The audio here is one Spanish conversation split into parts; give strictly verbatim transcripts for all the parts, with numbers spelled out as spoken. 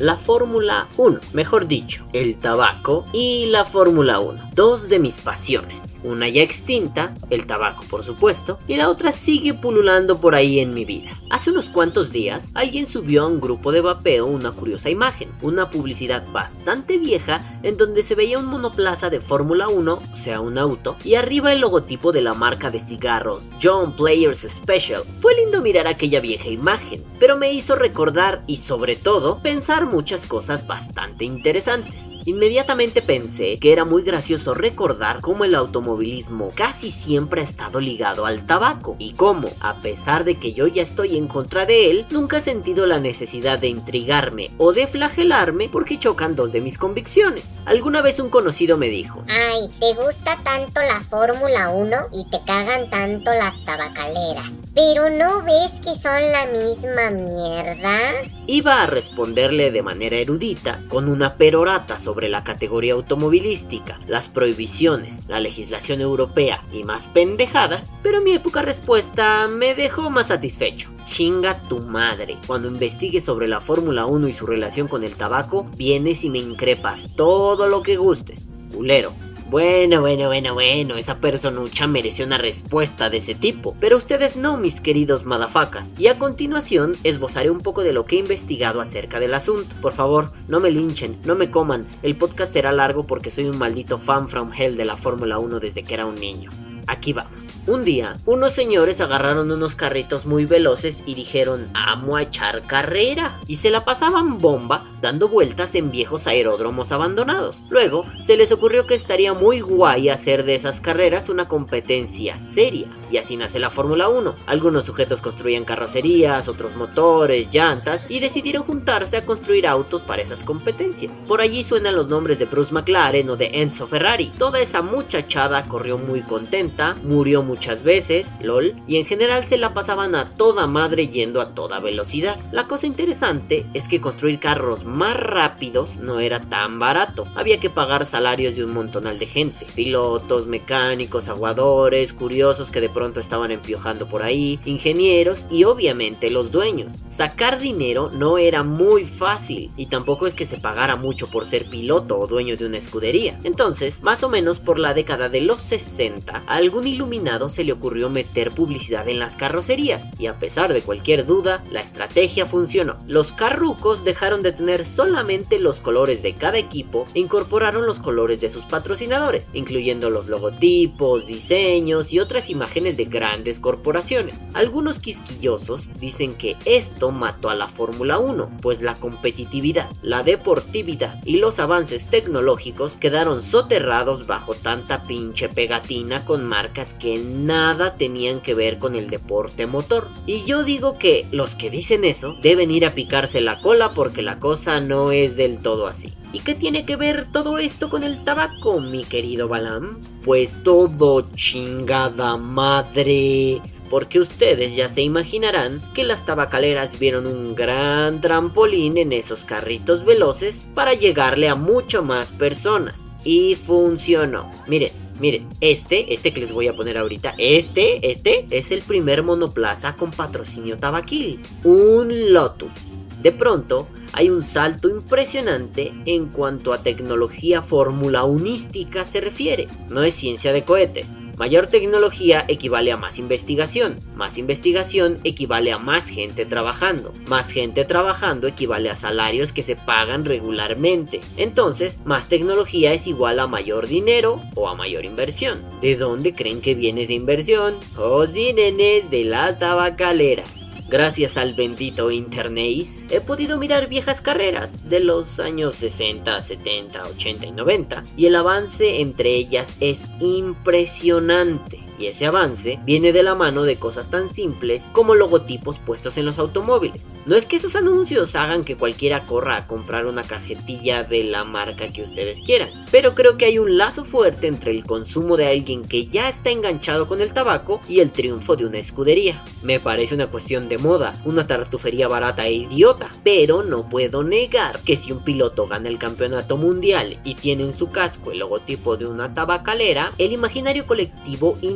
la Fórmula uno, mejor dicho, el tabaco y la Fórmula uno, dos de mis pasiones. Una ya extinta, el tabaco por supuesto, y la otra sigue pululando por ahí en mi vida. Hace unos cuantos días, alguien subió a un grupo de vapeo una curiosa imagen, una publicidad bastante vieja en donde se veía un monoplaza de Fórmula uno, o sea un auto, y arriba el logotipo de la marca de cigarros John Players Special. Fue lindo mirar aquella vieja imagen, pero me hizo recordar y sobre todo pensar muchas cosas bastante interesantes. Inmediatamente pensé que era muy gracioso recordar cómo el automovilismo casi siempre ha estado ligado al tabaco y cómo, a pesar de que yo ya estoy en contra de él, nunca he sentido la necesidad de intrigarme o de flagelarme porque chocan dos de mis convicciones. Alguna vez un conocido me dijo: ay, te gusta tanto la Fórmula uno y te cagan tanto las tabacaleras, pero ¿no ves que son la misma mierda? Iba a responderle de manera erudita, con una perorata sobre la categoría automovilística, las prohibiciones, la legislación europea y más pendejadas, pero mi época respuesta me dejó más satisfecho. Chinga tu madre. Cuando investigues sobre la Fórmula uno y su relación con el tabaco, vienes y me increpas todo lo que gustes. Culero. Bueno, bueno, bueno, bueno, esa personucha merece una respuesta de ese tipo, pero ustedes no, mis queridos madafacas. Y a continuación esbozaré un poco de lo que he investigado acerca del asunto. Por favor, no me linchen, no me coman, el podcast será largo porque soy un maldito fan from hell de la Fórmula uno desde que era un niño. Aquí vamos. Un día, unos señores agarraron unos carritos muy veloces y dijeron: amo a echar carrera, y se la pasaban bomba dando vueltas en viejos aeródromos abandonados. Luego, se les ocurrió que estaría muy guay hacer de esas carreras una competencia seria, y así nace la Fórmula uno. Algunos sujetos construían carrocerías, otros motores, llantas, y decidieron juntarse a construir autos para esas competencias. Por allí suenan los nombres de Bruce McLaren o de Enzo Ferrari. Toda esa muchachada corrió muy contenta, murió muy muchas veces, lol, y en general se la pasaban a toda madre yendo a toda velocidad. La cosa interesante es que construir carros más rápidos no era tan barato. Había que pagar salarios de un montonal de gente, pilotos, mecánicos, aguadores, curiosos que de pronto estaban empiojando por ahí, ingenieros y obviamente los dueños. Sacar dinero no era muy fácil y tampoco es que se pagara mucho por ser piloto o dueño de una escudería. Entonces, más o menos por la década de los sesenta, a algún iluminado se le ocurrió meter publicidad en las carrocerías, y a pesar de cualquier duda, la estrategia funcionó. Los carrucos dejaron de tener solamente los colores de cada equipo e incorporaron los colores de sus patrocinadores, incluyendo los logotipos, diseños y otras imágenes de grandes corporaciones. Algunos quisquillosos dicen que esto mató a la Fórmula uno, pues la competitividad, la deportividad y los avances tecnológicos quedaron soterrados bajo tanta pinche pegatina con marcas que nada tenían que ver con el deporte motor. Y yo digo que los que dicen eso deben ir a picarse la cola porque la cosa no es del todo así. ¿Y qué tiene que ver todo esto con el tabaco, mi querido Balam? Pues todo, chingada madre. Porque ustedes ya se imaginarán que las tabacaleras vieron un gran trampolín en esos carritos veloces para llegarle a mucho más personas. Y funcionó. Miren. Miren, este, este que les voy a poner ahorita, este, este es el primer monoplaza con patrocinio tabaquil, un Lotus. De pronto, hay un salto impresionante en cuanto a tecnología fórmula unística se refiere. No es ciencia de cohetes. Mayor tecnología equivale a más investigación. Más investigación equivale a más gente trabajando. Más gente trabajando equivale a salarios que se pagan regularmente. Entonces, más tecnología es igual a mayor dinero o a mayor inversión. ¿De dónde creen que viene esa inversión? Oh, sí, nenes, de las tabacaleras. Gracias al bendito internet, he podido mirar viejas carreras de los años sesenta, setenta, ochenta y noventa, y el avance entre ellas es impresionante. Y ese avance viene de la mano de cosas tan simples como logotipos puestos en los automóviles. No es que esos anuncios hagan que cualquiera corra a comprar una cajetilla de la marca que ustedes quieran, pero creo que hay un lazo fuerte entre el consumo de alguien que ya está enganchado con el tabaco y el triunfo de una escudería. Me parece una cuestión de moda, una tartufería barata e idiota, pero no puedo negar que si un piloto gana el campeonato mundial y tiene en su casco el logotipo de una tabacalera, el imaginario colectivo inmediatamente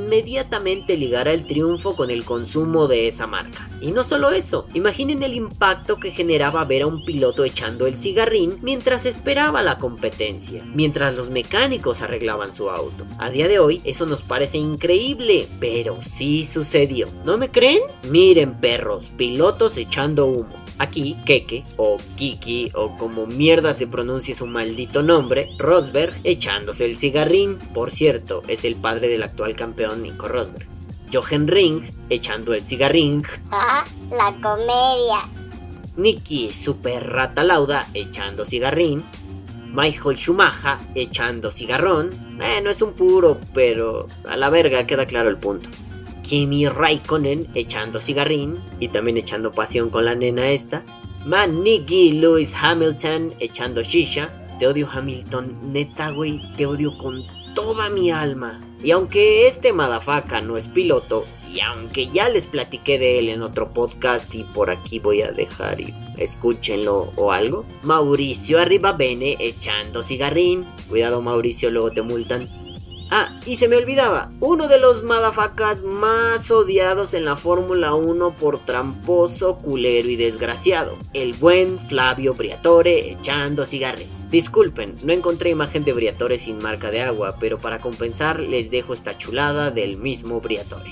inmediatamente ligara el triunfo con el consumo de esa marca. Y no solo eso, imaginen el impacto que generaba ver a un piloto echando el cigarrín mientras esperaba la competencia, mientras los mecánicos arreglaban su auto. A día de hoy eso nos parece increíble, pero sí sucedió. ¿No me creen? Miren, perros, pilotos echando humo. Aquí, Keke, o Kiki, o como mierda se pronuncie su maldito nombre, Rosberg, echándose el cigarrín. Por cierto, es el padre del actual campeón Nico Rosberg. Jochen Rindt, echando el cigarrín. ¡Ah, la comedia! Niki Super Rata Lauda, echando cigarrín. Michael Schumacher, echando cigarrón. Eh, no es un puro, pero a la verga queda claro el punto. Kimi Raikkonen echando cigarrín y también echando pasión con la nena esta. Man Nicky Lewis Hamilton echando shisha. Te odio, Hamilton, neta güey, te odio con toda mi alma. Y aunque este motherfucker no es piloto, y aunque ya les platiqué de él en otro podcast y por aquí voy a dejar y escúchenlo o algo. Mauricio Arribabene echando cigarrín. Cuidado Mauricio, luego te multan. Ah, y se me olvidaba, uno de los motherfuckers más odiados en la Fórmula uno por tramposo, culero y desgraciado, el buen Flavio Briatore echando cigarrín. Disculpen, no encontré imagen de Briatore sin marca de agua, pero para compensar les dejo esta chulada del mismo Briatore.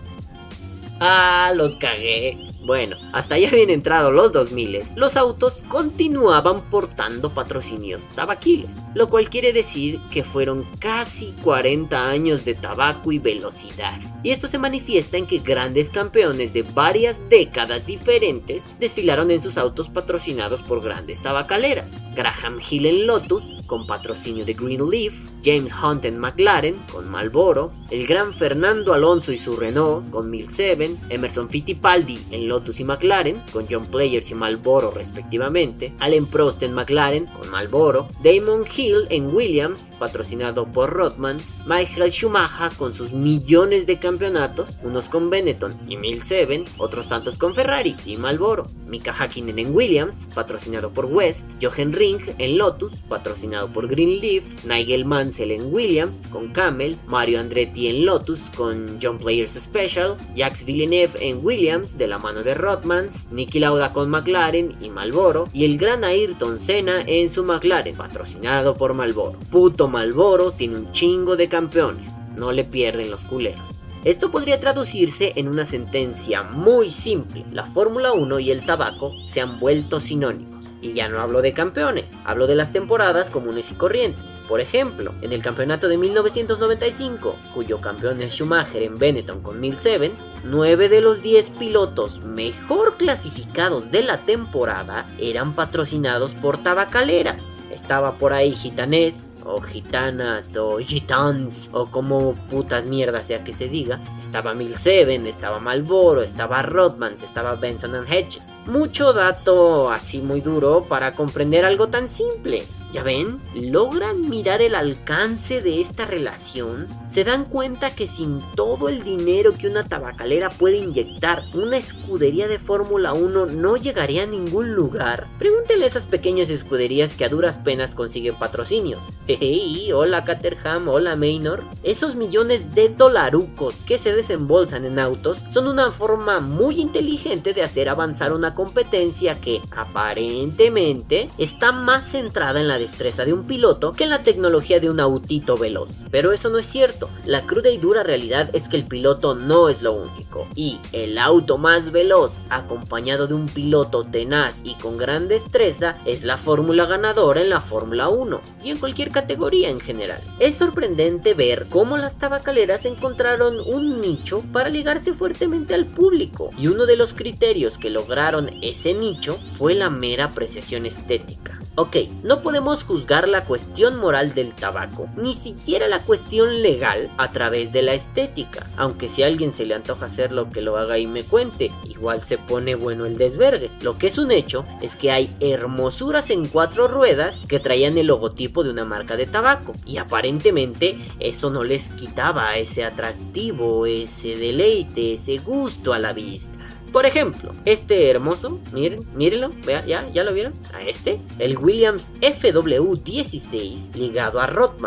Ah, los cagué. Bueno, hasta ya habían entrado los dos mil, los autos continuaban portando patrocinios tabaquiles, lo cual quiere decir que fueron casi cuarenta años de tabaco y velocidad. Y esto se manifiesta en que grandes campeones de varias décadas diferentes desfilaron en sus autos patrocinados por grandes tabacaleras. Graham Hill en Lotus, con patrocinio de Greenleaf, James Hunt en McLaren, con Marlboro, el gran Fernando Alonso y su Renault, con mil siete, Emerson Fittipaldi en Lotus y McLaren, con John Players y Marlboro respectivamente, Alain Prost en McLaren, con Marlboro, Damon Hill en Williams, patrocinado por Rothmans, Michael Schumacher con sus millones de campeonatos, unos con Benetton y mil siete, otros tantos con Ferrari y Marlboro, Mika Häkkinen en Williams, patrocinado por West, Jochen Rindt en Lotus, patrocinado por Greenleaf, Nigel Mansell en Williams, con Camel, Mario Andretti en Lotus, con John Players Special, Jacques Villeneuve en Williams, de la mano de Rothmans, Niki Lauda con McLaren y Marlboro, y el gran Ayrton Senna en su McLaren, patrocinado por Marlboro. Puto Marlboro tiene un chingo de campeones, no le pierden los culeros. Esto podría traducirse en una sentencia muy simple: la Fórmula uno y el tabaco se han vuelto sinónimos. Y ya no hablo de campeones, hablo de las temporadas comunes y corrientes. Por ejemplo, en el campeonato de mil novecientos noventa y cinco, cuyo campeón es Schumacher en Benetton con mil siete, nueve de los diez pilotos mejor clasificados de la temporada eran patrocinados por tabacaleras. Estaba por ahí Gitanés, o Gitanas, o Gitans, o como putas mierdas sea que se diga. Estaba mil siete, estaba Marlboro, estaba Rothmans, estaba Benson and Hedges. Mucho dato así muy duro para comprender algo tan simple. ¿Ya ven? ¿Logran mirar el alcance de esta relación? ¿Se dan cuenta que sin todo el dinero que una tabacalera puede inyectar, una escudería de Fórmula uno no llegaría a ningún lugar? Pregúntenle a esas pequeñas escuderías que a duras penas consiguen patrocinios. Hey, hola Caterham, hola Maynor. Esos millones de dolarucos que se desembolsan en autos son una forma muy inteligente de hacer avanzar una competencia que aparentemente está más centrada en la destreza de un piloto que en la tecnología de un autito veloz. Pero eso no es cierto. La cruda y dura realidad es que el piloto no es lo único, y el auto más veloz acompañado de un piloto tenaz y con gran destreza es la fórmula ganadora en la Fórmula uno y en cualquier categoría en general. Es sorprendente ver cómo las tabacaleras encontraron un nicho para ligarse fuertemente al público, y uno de los criterios que lograron ese nicho fue la mera apreciación estética. Ok, no podemos juzgar la cuestión moral del tabaco, ni siquiera la cuestión legal, a través de la estética. Aunque si a alguien se le antoja hacerlo, que lo haga y me cuente, igual se pone bueno el desvergue. Lo que es un hecho es que hay hermosuras en cuatro ruedas que traían el logotipo de una marca de tabaco, y aparentemente eso no les quitaba ese atractivo, ese deleite, ese gusto a la vista. Por ejemplo, este hermoso, miren, mírenlo, vea, ya, ya lo vieron, a este, el Williams F W dieciséis ligado a Rothmans.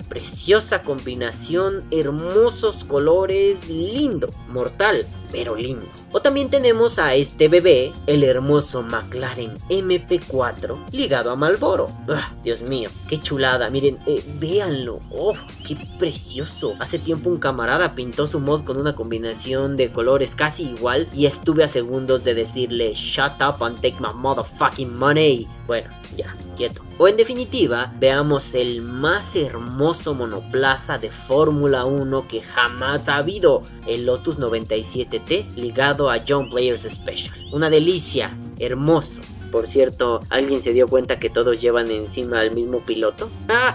preciosa combinación, hermosos colores, lindo, mortal, pero lindo. O también tenemos a este bebé, el hermoso McLaren eme pe cuatro, ligado a Marlboro. ¡Ugh! Dios mío, qué chulada, miren, eh, véanlo, ¡oh, qué precioso! Hace tiempo un camarada pintó su mod con una combinación de colores casi igual y estuve a segundos de decirle shut up and take my motherfucking money. Bueno, ya, quieto. O en definitiva, veamos el más hermoso monoplaza de Fórmula uno que jamás ha habido, el Lotus noventa y siete T ligado a John Players Special. Una delicia, hermoso. Por cierto, ¿alguien se dio cuenta que todos llevan encima al mismo piloto?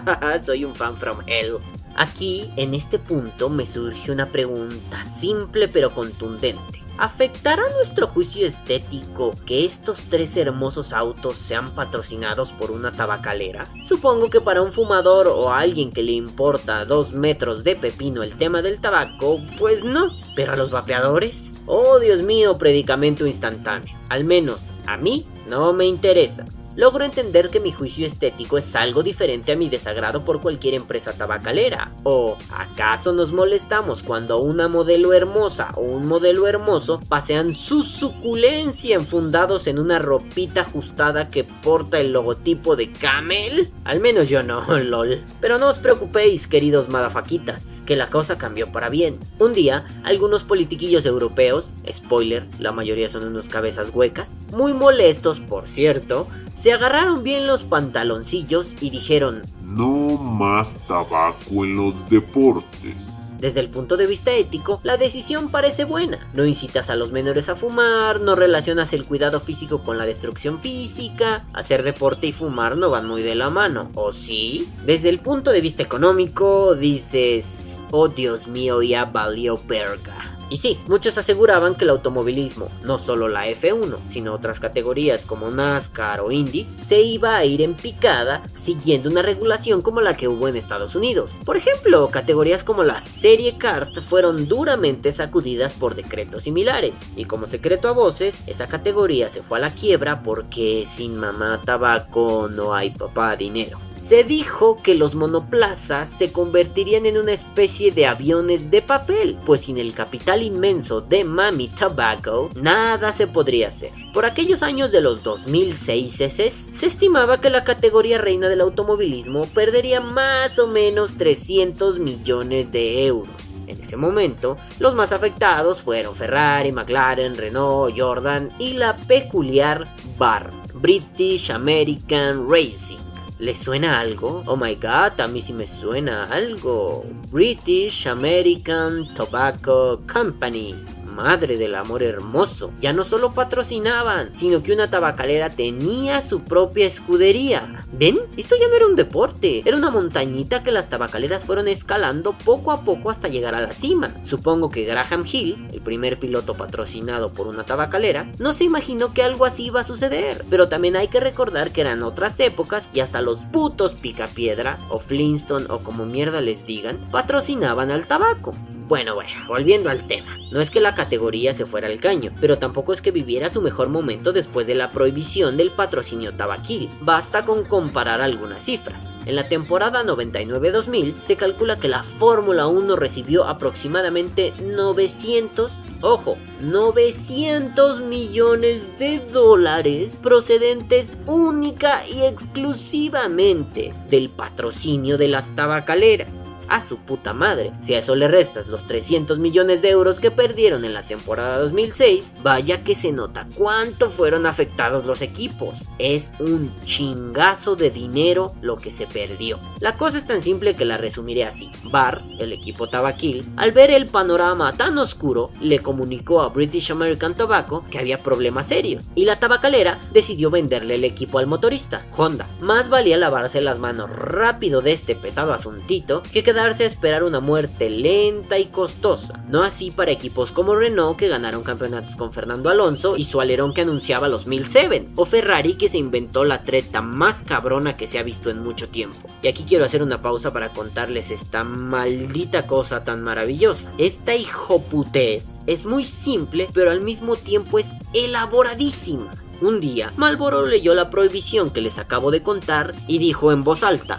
Soy un fan from hell. Aquí, en este punto, me surge una pregunta simple pero contundente. ¿Afectará nuestro juicio estético que estos tres hermosos autos sean patrocinados por una tabacalera? Supongo que para un fumador o a alguien que le importa dos metros de pepino el tema del tabaco, pues no. ¿Pero a los vapeadores? Oh, Dios mío, predicamento instantáneo. Al menos, a mí no me interesa. Logro entender que mi juicio estético es algo diferente a mi desagrado por cualquier empresa tabacalera. ¿O acaso nos molestamos cuando una modelo hermosa o un modelo hermoso pasean su suculencia enfundados en una ropita ajustada que porta el logotipo de Camel? Al menos yo no, lol. Pero no os preocupéis, queridos madafaquitas, que la cosa cambió para bien. Un día, algunos politiquillos europeos, spoiler, la mayoría son unos cabezas huecas, muy molestos por cierto, se agarraron bien los pantaloncillos y dijeron: no más tabaco en los deportes. Desde el punto de vista ético, la decisión parece buena. No incitas a los menores a fumar, no relacionas el cuidado físico con la destrucción física, hacer deporte y fumar no van muy de la mano, ¿o sí? Desde el punto de vista económico, dices: oh Dios mío, ya valió verga. Y sí, muchos aseguraban que el automovilismo, no solo la efe uno, sino otras categorías como NASCAR o Indy, se iba a ir en picada siguiendo una regulación como la que hubo en Estados Unidos. Por ejemplo, categorías como la Serie Kart fueron duramente sacudidas por decretos similares. Y como secreto a voces, esa categoría se fue a la quiebra porque sin mamá tabaco no hay papá dinero. Se dijo que los monoplazas se convertirían en una especie de aviones de papel, pues sin el capital inmenso de Mami Tobacco, nada se podría hacer. Por aquellos años de los dos mil seis, se estimaba que la categoría reina del automovilismo perdería más o menos trescientos millones de euros. En ese momento, los más afectados fueron Ferrari, McLaren, Renault, Jordan y la peculiar B A R, British American Racing. ¿Les suena algo? Oh my god, a mí sí me suena algo. British American Tobacco Company. Madre del amor hermoso. Ya no solo patrocinaban, sino que una tabacalera tenía su propia escudería. ¿Ven? Esto ya no era un deporte, era una montañita que las tabacaleras fueron escalando poco a poco hasta llegar a la cima. Supongo que Graham Hill, el primer piloto patrocinado por una tabacalera, no se imaginó que algo así iba a suceder. Pero también hay que recordar que eran otras épocas y hasta los putos Picapiedra o Flintstone o como mierda les digan, patrocinaban al tabaco. Bueno, bueno, volviendo al tema. No es que la categoría se fuera al caño, pero tampoco es que viviera su mejor momento después de la prohibición del patrocinio tabaquil. Basta con comparar algunas cifras. En la temporada noventa y nueve dos mil se calcula que la Fórmula uno recibió aproximadamente novecientos, ojo, novecientos millones de dólares procedentes única y exclusivamente del patrocinio de las tabacaleras. A su puta madre. Si a eso le restas los trescientos millones de euros que perdieron en la temporada dos mil seis, vaya que se nota cuánto fueron afectados los equipos. Es un chingazo de dinero lo que se perdió. La cosa es tan simple que la resumiré así. B A R, el equipo tabaquil, al ver el panorama tan oscuro, le comunicó a British American Tobacco que había problemas serios, y la tabacalera decidió venderle el equipo al motorista, Honda. Más valía lavarse las manos rápido de este pesado asuntito que quedar a esperar una muerte lenta y costosa. No así para equipos como Renault, que ganaron campeonatos con Fernando Alonso y su alerón que anunciaba los mil siete, o Ferrari, que se inventó la treta más cabrona que se ha visto en mucho tiempo. Y aquí quiero hacer una pausa para contarles esta maldita cosa tan maravillosa. Esta hijoputez es muy simple, pero al mismo tiempo es elaboradísima. Un día, Marlboro leyó la prohibición que les acabo de contar y dijo en voz alta: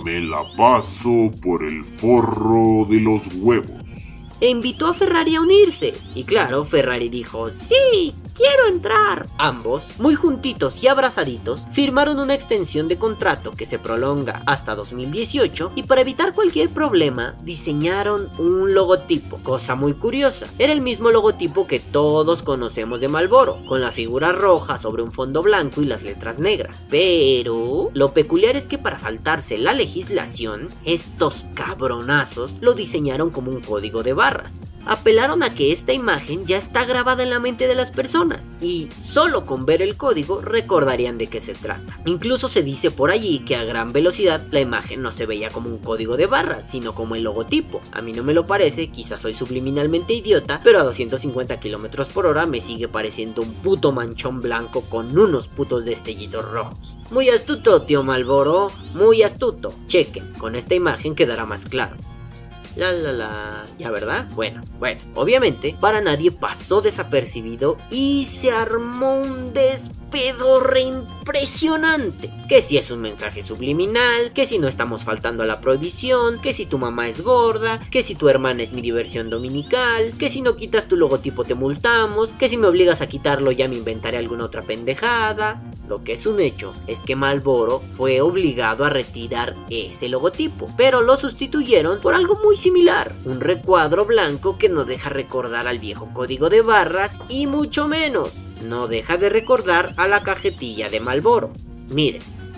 me la paso por el forro de los huevos. E invitó a Ferrari a unirse. Y claro, Ferrari dijo, sí, quiero entrar. Ambos, muy juntitos y abrazaditos, firmaron una extensión de contrato que se prolonga hasta dos mil dieciocho y para evitar cualquier problema diseñaron un logotipo, cosa muy curiosa. Era el mismo logotipo que todos conocemos de Marlboro, con la figura roja sobre un fondo blanco y las letras negras. Pero lo peculiar es que para saltarse la legislación, estos cabronazos lo diseñaron como un código de barras. Apelaron a que esta imagen ya está grabada en la mente de las personas y solo con ver el código recordarían de qué se trata. Incluso se dice por allí que a gran velocidad la imagen no se veía como un código de barras, sino como el logotipo. A mí no me lo parece, quizás soy subliminalmente idiota, pero a doscientos cincuenta kilómetros por hora me sigue pareciendo un puto manchón blanco con unos putos destellitos rojos. Muy astuto, tío Marlboro, muy astuto. Chequen, con esta imagen quedará más claro. La la la, ya verdad, bueno, bueno, obviamente para nadie pasó desapercibido y se armó un despedorre impresionante. Que si es un mensaje subliminal, que si no estamos faltando a la prohibición, que si tu mamá es gorda, que si tu hermana es mi diversión dominical, que si no quitas tu logotipo te multamos, que si me obligas a quitarlo ya me inventaré alguna otra pendejada. Lo que es un hecho es que Marlboro fue obligado a retirar ese logotipo, pero lo sustituyeron por algo muy similar, un recuadro blanco que no deja recordar al viejo código de barras y mucho menos no deja de recordar a la cajetilla de Marlboro. Miren,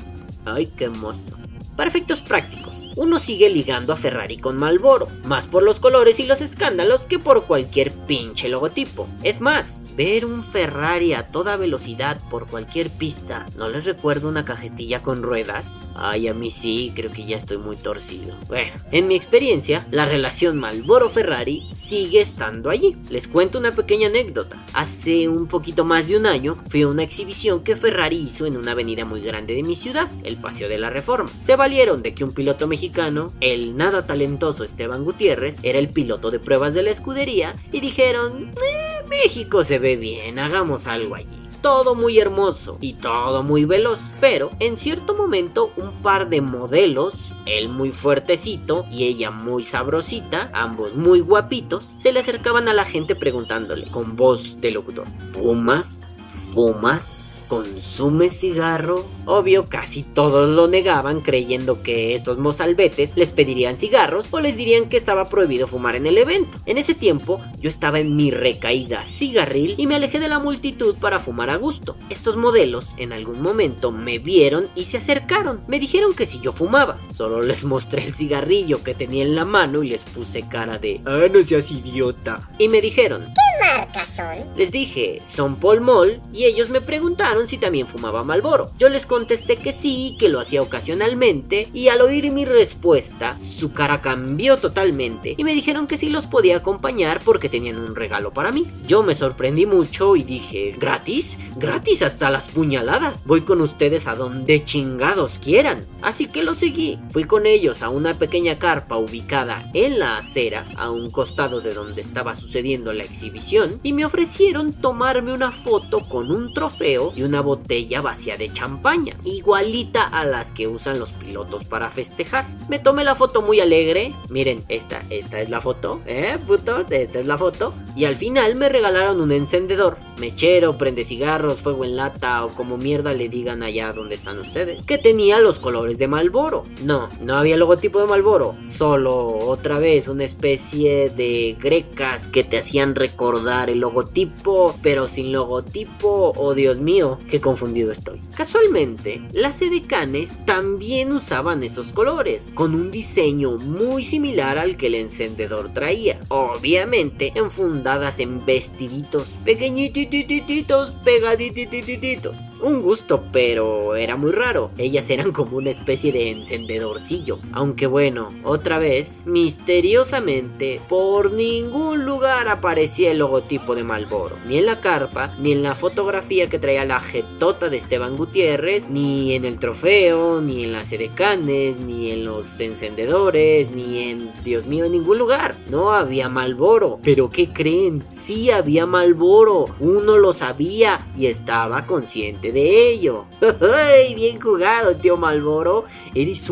ay qué hermoso. Para efectos prácticos, uno sigue ligando a Ferrari con Marlboro, más por los colores y los escándalos que por cualquier pinche logotipo. Es más, ver un Ferrari a toda velocidad por cualquier pista, ¿no les recuerda una cajetilla con ruedas? Ay, a mí sí, creo que ya estoy muy torcido. Bueno, en mi experiencia, la relación Marlboro-Ferrari sigue estando allí. Les cuento una pequeña anécdota. Hace un poquito más de un año, fui a una exhibición que Ferrari hizo en una avenida muy grande de mi ciudad, el Paseo de la Reforma. Se valieron de que un piloto mexicano, el nada talentoso Esteban Gutiérrez, era el piloto de pruebas de la escudería y dijeron, eh, México se ve bien, hagamos algo allí. Todo muy hermoso y todo muy veloz, pero en cierto momento un par de modelos, él muy fuertecito y ella muy sabrosita, ambos muy guapitos, se le acercaban a la gente preguntándole con voz de locutor, ¿fumas? ¿Fumas? ¿Consume cigarro? Obvio, casi todos lo negaban creyendo que estos mozalbetes les pedirían cigarros o les dirían que estaba prohibido fumar en el evento. En ese tiempo yo estaba en mi recaída cigarril y me alejé de la multitud para fumar a gusto. Estos modelos en algún momento me vieron y se acercaron. Me dijeron que si yo fumaba. Solo les mostré el cigarrillo que tenía en la mano y les puse cara de ¡ah, no seas idiota! Y me dijeron ¿qué marcas son? Les dije, son Pall Mall y ellos me preguntaron si también fumaba Marlboro. Yo les contesté que sí, que lo hacía ocasionalmente y al oír mi respuesta, su cara cambió totalmente y me dijeron que sí los podía acompañar porque tenían un regalo para mí. Yo me sorprendí mucho y dije, ¿gratis? ¿Gratis hasta las puñaladas? Voy con ustedes a donde chingados quieran. Así que los seguí. Fui con ellos a una pequeña carpa ubicada en la acera, a un costado de donde estaba sucediendo la exhibición, y me ofrecieron tomarme una foto con un trofeo y una botella vacía de champaña, igualita a las que usan los pilotos para festejar. Me tomé la foto muy alegre. Miren, esta, esta es la foto, ¿eh, putos? Esta es la foto. Y al final me regalaron un encendedor, mechero, prende cigarros, fuego en lata o como mierda le digan allá donde están ustedes, que tenía los colores de Marlboro. No, no había logotipo de Marlboro, solo otra vez una especie de grecas que te hacían recordar el logotipo, pero sin logotipo. Oh, Dios mío, qué confundido estoy. Casualmente, las edecanes también usaban esos colores, con un diseño muy similar al que el encendedor traía, obviamente enfundadas en vestiditos pequeñititititos, pegadititititos. Un gusto, pero era muy raro. Ellas eran como una especie de encendedorcillo. Aunque bueno, otra vez, misteriosamente, por ningún lugar aparecía el logotipo de Marlboro. Ni en la carpa, ni en la fotografía que traía la jetota de Esteban Gutiérrez, ni en el trofeo, ni en las edecanes, ni en los encendedores, ni en, Dios mío, en ningún lugar. No había Marlboro. ¿Pero qué creen? Sí había Marlboro. Uno lo sabía y estaba consciente de ello. ¡Ay, bien jugado, tío Marlboro! Eres un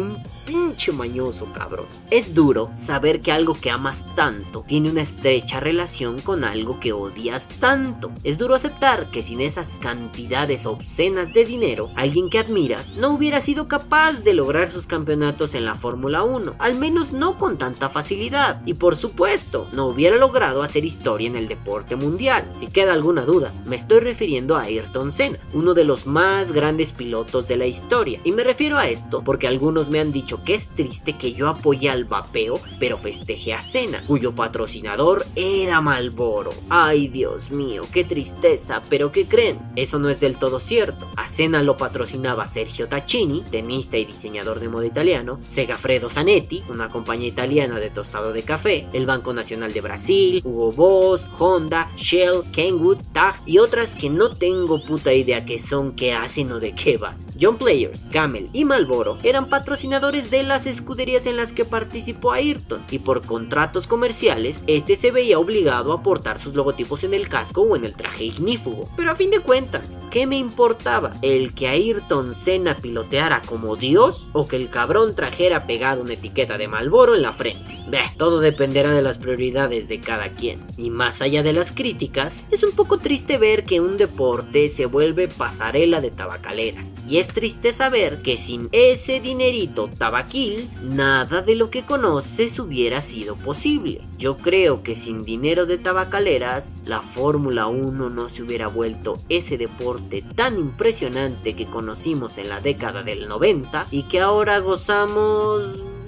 pinche mañoso, cabrón. Es duro saber que algo que amas tanto tiene una estrecha relación con algo que odias tanto. Es duro aceptar que sin esas cantidades obscenas de dinero, alguien que admiras no hubiera sido capaz de lograr sus campeonatos en la Fórmula uno, al menos no con tanta facilidad, y por supuesto, no hubiera logrado hacer historia en el deporte mundial. Si queda alguna duda, me estoy refiriendo a Ayrton Senna, uno de los más grandes pilotos de la historia, y me refiero a esto porque algunos me han dicho que es triste que yo apoye al vapeo, pero festeje a Senna, cuyo patrocinador era Marlboro. Ay, Dios mío, qué tristeza, pero ¿qué creen? Eso no es del todo cierto. A Senna lo patrocinaba Sergio Tacchini, tenista y diseñador de moda italiano, Segafredo Zanetti, una compañía italiana de tostado de café, el Banco Nacional de Brasil, Hugo Boss, Honda, Shell, Kenwood, Tag y otras que no tengo puta idea qué son, qué hacen o de qué van. John Players, Camel y Marlboro eran patrocinadores de las escuderías en las que participó Ayrton, y por contratos comerciales, este se veía obligado a portar sus logotipos en el casco o en el traje ignífugo. Pero a fin de cuentas, ¿qué me importaba? ¿El que Ayrton Senna piloteara como Dios o que el cabrón trajera pegado una etiqueta de Marlboro en la frente? Beh, todo dependerá de las prioridades de cada quien. Y más allá de las críticas, es un poco triste ver que un deporte se vuelve pasarela de tabacaleras. Y es triste saber que sin ese dinerito tabaquil, nada de lo que conoces hubiera sido posible. Yo creo que sin dinero de tabacaleras, la Fórmula uno no se hubiera vuelto ese deporte tan impresionante que conocimos en la década del noventa y que ahora gozamos...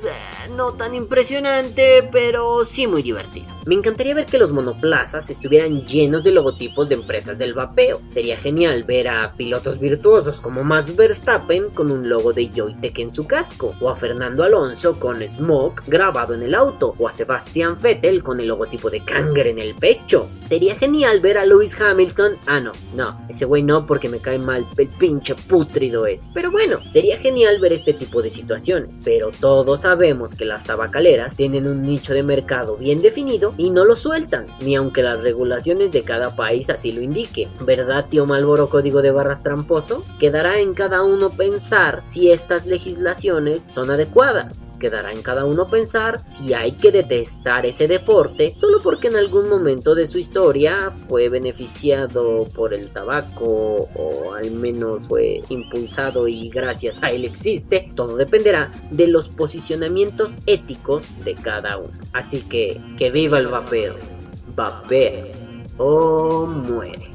no tan impresionante, pero sí muy divertido. Me encantaría ver que los monoplazas estuvieran llenos de logotipos de empresas del vapeo. Sería genial ver a pilotos virtuosos como Max Verstappen con un logo de Joytech en su casco, o a Fernando Alonso con Smoke grabado en el auto, o a Sebastian Vettel con el logotipo de Kanger en el pecho. Sería genial ver a Lewis Hamilton... Ah, no, no, ese güey no, porque me cae mal, el pinche pútrido es. Pero bueno, sería genial ver este tipo de situaciones. Pero todos sabemos que las tabacaleras tienen un nicho de mercado bien definido y no lo sueltan, ni aunque las regulaciones de cada país así lo indiquen. ¿Verdad, tío Marlboro código de barras tramposo? Quedará en cada uno pensar si estas legislaciones son adecuadas. Quedará en cada uno pensar si hay que detestar ese deporte solo porque en algún momento de su historia fue beneficiado por el tabaco, o al menos fue impulsado y gracias a él existe. Todo dependerá de los posicionamientos éticos de cada uno. Así que, que viva el vapeo. Vapea o muere.